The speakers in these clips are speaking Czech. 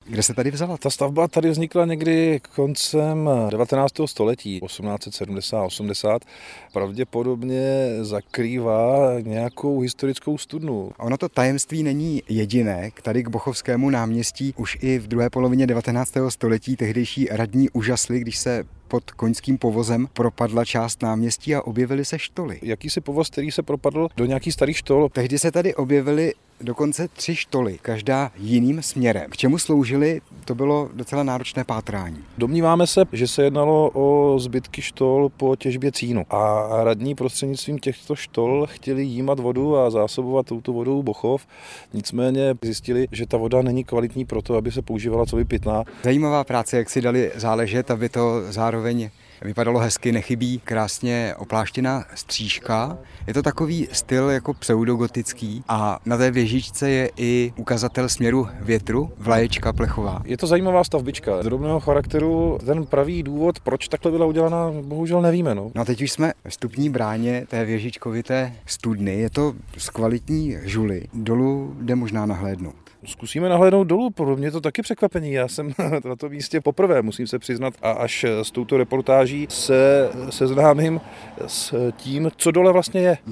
Kde se tady vzala? Ta stavba tady vznikla někdy koncem 19. století, 1870-80. Pravděpodobně zakrývá nějakou historickou studnu. Ono to tajemství není jediné. Tady k Bochovskému náměstí už i v druhé polovině 19. století tehdejší radní užasli, když se pod koňským povozem propadla část náměstí a objevily se štoly. Jakýsi povoz, který se propadl do nějakých starých štol. Tehdy se tady objevily dokonce 3 štoly, každá jiným směrem. K čemu sloužily, to bylo docela náročné pátrání. Domníváme se, že se jednalo o zbytky štol po těžbě cínu. A radní prostřednictvím těchto štol chtěli jímat vodu a zásobovat touto vodou Bochov. Nicméně zjistili, že ta voda není kvalitní proto, aby se používala coby pitná. Zajímavá práce, jak si dali záležet, aby to zároveň vypadalo hezky, nechybí krásně opláštěná stříška. Je to takový styl jako pseudogotický a na té věžičce je i ukazatel směru větru, vlaječka plechová. Je to zajímavá stavbička drobného charakteru. Ten pravý důvod, proč takhle byla udělaná, bohužel nevíme. No a teď už jsme v vstupní bráně té věžičkovité studny. Je to z kvalitní žuly. Dolů jde možná nahlédnout. Zkusíme nahlédnout dolů, pro mě je to taky překvapení. Já jsem na tom místě poprvé, musím se přiznat, a až s touto reportáží se seznámím s tím, co dole vlastně je.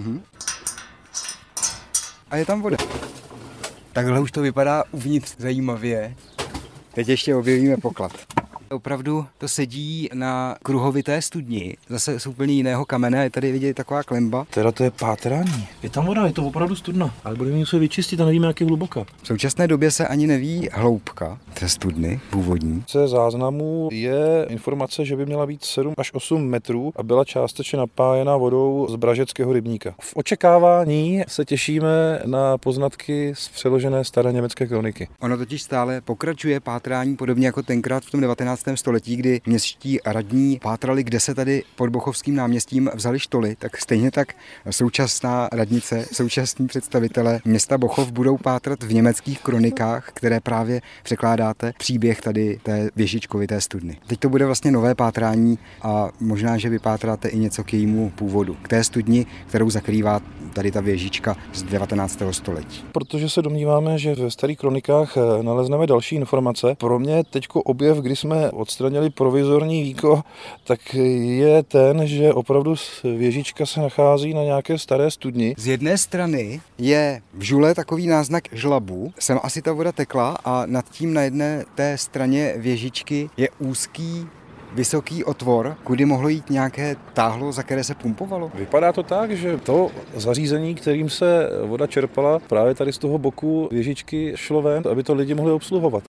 A je tam voda. Takhle už to vypadá uvnitř zajímavě. Teď ještě objevíme poklad. Opravdu to sedí na kruhovité studni, zase z úplně jiného kamene, je tady vidět taková klemba. Teda to je pátrání. Je tam voda, je to opravdu studna, ale budeme muset vyčistit a nevíme, jak je hluboká. V současné době se ani neví hloubka té studny původní. Ze záznamů je informace, že by měla být 7 až 8 metrů a byla částečně napájena vodou z Bražeckého rybníka. V očekávání se těšíme na poznatky z přeložené staré německé kroniky. Ono totiž stále pokračuje pátrání, podobně jako tenkrát v tom 19. století, kdy městští radní pátrali, kde se tady pod Bochovským náměstím vzali štoly, tak stejně tak současná radnice, současní představitelé města Bochov budou pátrat v německých kronikách, které právě překládáte příběh tady té věžičkovité studny. Teď to bude vlastně nové pátrání a možná, že vypátráte i něco k jejímu původu, k té studni, kterou zakrývá tady ta věžička z 19. století. Protože se domníváme, že ve starých kronikách nalezneme další informace. Pro mě teďko objev, kdy jsme odstranili provizorní víko, tak je ten, že opravdu věžička se nachází na nějaké staré studni. Z jedné strany je v žule takový náznak žlabu, sem asi ta voda tekla a nad tím na jedné té straně věžičky je úzký vysoký otvor, kudy mohlo jít nějaké táhlo, za které se pumpovalo? Vypadá to tak, že to zařízení, kterým se voda čerpala, právě tady z toho boku věžičky šlo ven, aby to lidi mohli obsluhovat.